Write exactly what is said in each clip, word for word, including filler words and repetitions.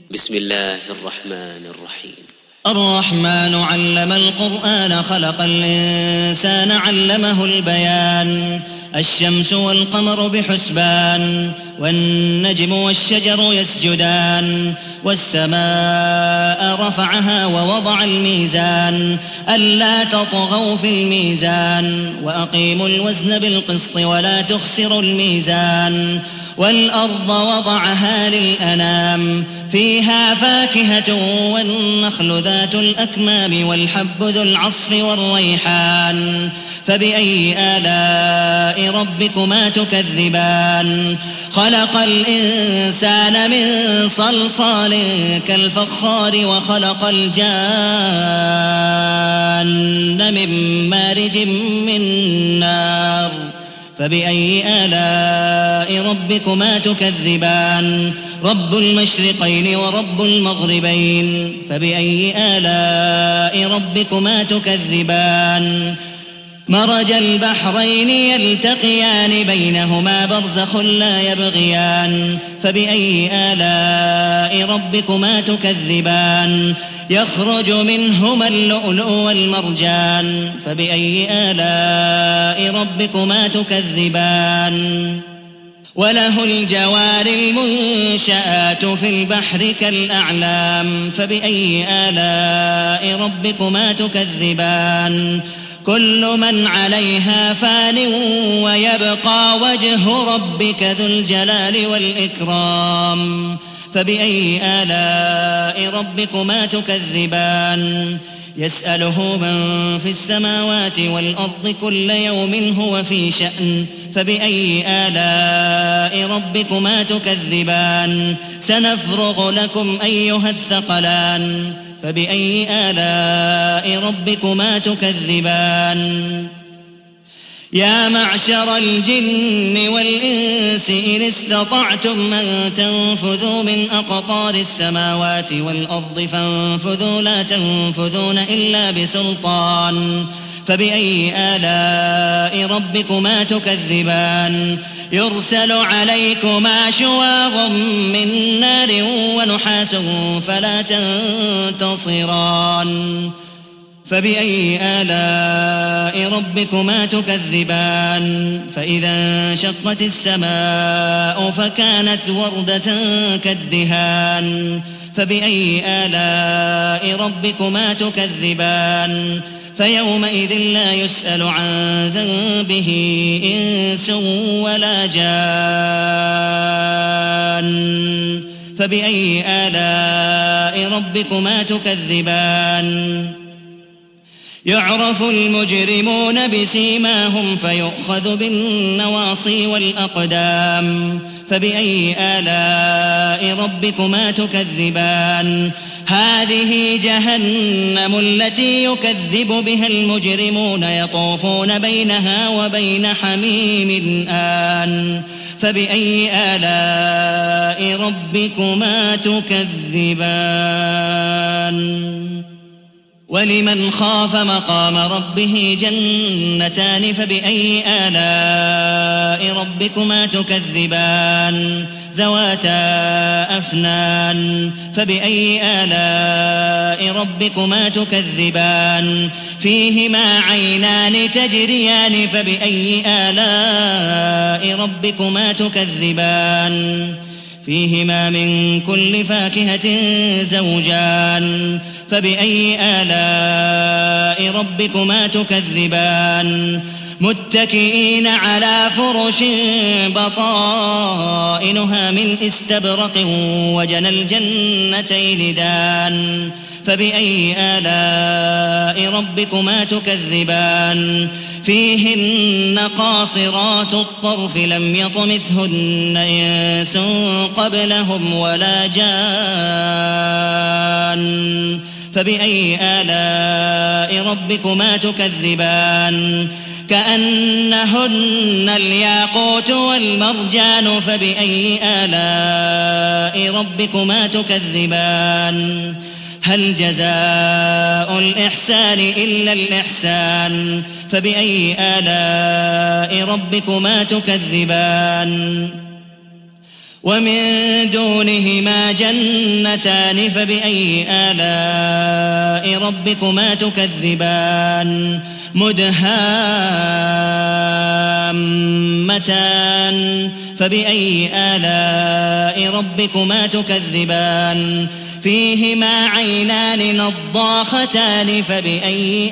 بسم الله الرحمن الرحيم. الرحمن علم القرآن خلق الإنسان علمه البيان. الشمس والقمر بحسبان والنجم والشجر يسجدان والسماء رفعها ووضع الميزان ألا تطغوا في الميزان وأقيموا الوزن بالقسط ولا تخسروا الميزان والأرض وضعها للأنام فيها فاكهة والنخل ذات الأكمام والحب ذو العصف والريحان فبأي آلاء ربكما تكذبان خلق الإنسان من صلصال كالفخار وخلق الجان من مارج من نار فبأي آلاء ربكما تكذبان رب المشرقين ورب المغربين فبأي آلاء ربكما تكذبان مرج البحرين يلتقيان بينهما برزخ لا يبغيان فبأي آلاء ربكما تكذبان يخرج منهما اللؤلؤ والمرجان فبأي آلاء ربكما تكذبان وله الجوار المنشآت في البحر كالأعلام فبأي آلاء ربكما تكذبان كل من عليها فان ويبقى وجه ربك ذو الجلال والإكرام فبأي آلاء ربكما تكذبان يسأله من في السماوات والأرض كل يوم هو في شأن فبأي آلاء ربكما تكذبان سنفرغ لكم أيها الثقلان فبأي آلاء ربكما تكذبان يا معشر الجن والإنس إن استطعتم أن تنفذوا من أقطار السماوات والأرض فانفذوا لا تنفذون إلا بسلطان فبأي آلاء ربكما تكذبان يرسل عليكما شواظ من نار ونحاس فلا تنتصران فبأي آلاء ربكما تكذبان فإذا انشقت السماء فكانت وردة كالدهان فبأي آلاء ربكما تكذبان فيومئذ لا يسأل عن ذنبه إنس ولا جان فبأي آلاء ربكما تكذبان يعرف المجرمون بسيماهم فيؤخذ بالنواصي والأقدام فبأي آلاء ربكما تكذبان هذه جهنم التي يكذب بها المجرمون يطوفون بينها وبين حميم آن فبأي آلاء ربكما تكذبان ولمن خاف مقام ربه جنتان فبأي آلاء ربكما تكذبان ذواتا أفنان فبأي آلاء ربكما تكذبان فيهما عينان تجريان فبأي آلاء ربكما تكذبان فيهما من كل فاكهة زوجان فبأي آلاء ربكما تكذبان متكئين على فرش بطائنها من استبرق وجنى الجنتين دان فبأي آلاء ربكما تكذبان فيهن قاصرات الطرف لم يطمثهن إنس قبلهم ولا جان فبأي آلاء ربكما تكذبان كأنهن الياقوت والمرجان فبأي آلاء ربكما تكذبان هل جزاء الإحسان إلا الإحسان فبأي آلاء ربكما تكذبان ومن دونهما جنتان فبأي آلاء ربكما تكذبان مدهامتان فبأي آلاء ربكما تكذبان فيهما عينان نضاختان فبأي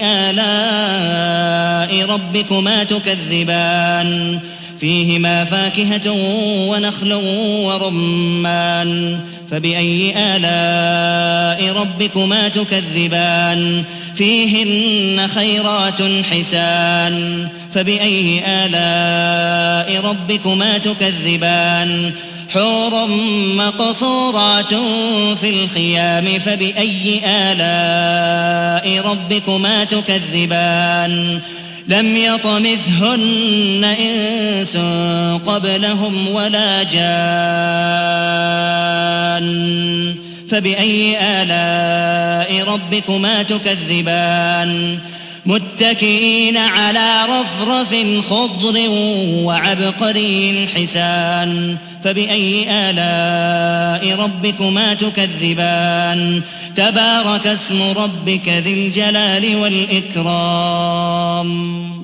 آلاء ربكما تكذبان فيهما فاكهة ونخل ورمان فبأي آلاء ربكما تكذبان فيهن خيرات حسان فبأي آلاء ربكما تكذبان حور مقصورات في الخيام فبأي آلاء ربكما تكذبان لم يطمثهن إنس قبلهم ولا جان فبأي آلاء ربكما تكذبان متكئين على رفرف خضر وعبقري حسان فبأي آلاء ربكما تكذبان تبارك اسم ربك ذي الجلال والإكرام